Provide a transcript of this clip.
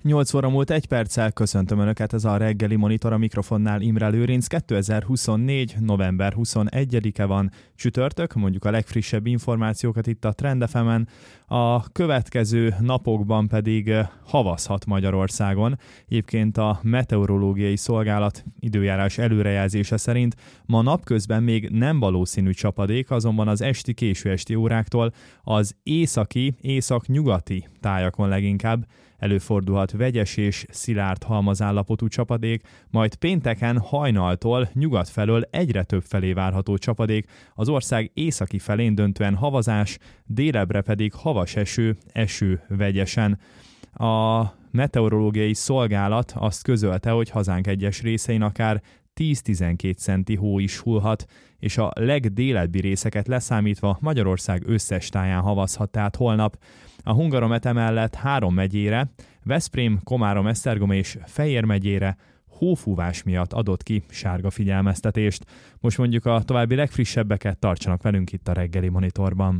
8 óra múlt 1 perccel, köszöntöm Önöket, ez a reggeli monitor, a mikrofonnál Imre Lőrinc. 2024. november 21-e van, csütörtök, mondjuk a legfrissebb információkat itt a Trend FM-en. A következő napokban pedig havazhat Magyarországon. Egyébként a meteorológiai szolgálat időjárás előrejelzése szerint ma napközben még nem valószínű csapadék, azonban az késő esti óráktól az észak-nyugati tájakon leginkább előfordulhat vegyes és szilárd halmazállapotú csapadék, majd pénteken hajnaltól nyugat felől egyre több felé várható csapadék, az ország északi felén döntően havazás, délebbre pedig havas eső vegyesen. A meteorológiai szolgálat azt közölte, hogy hazánk egyes részein akár 10-12 centi hó is hullhat, és a legdélebbi részeket leszámítva Magyarország összes táján havazhat, tehát holnap. A Hungaromet mellett 3 megyére, Veszprém, Komárom, Esztergom és Fejér megyére hófúvás miatt adott ki sárga figyelmeztetést. Most mondjuk a további legfrissebbeket, tartsanak velünk itt a reggeli monitorban.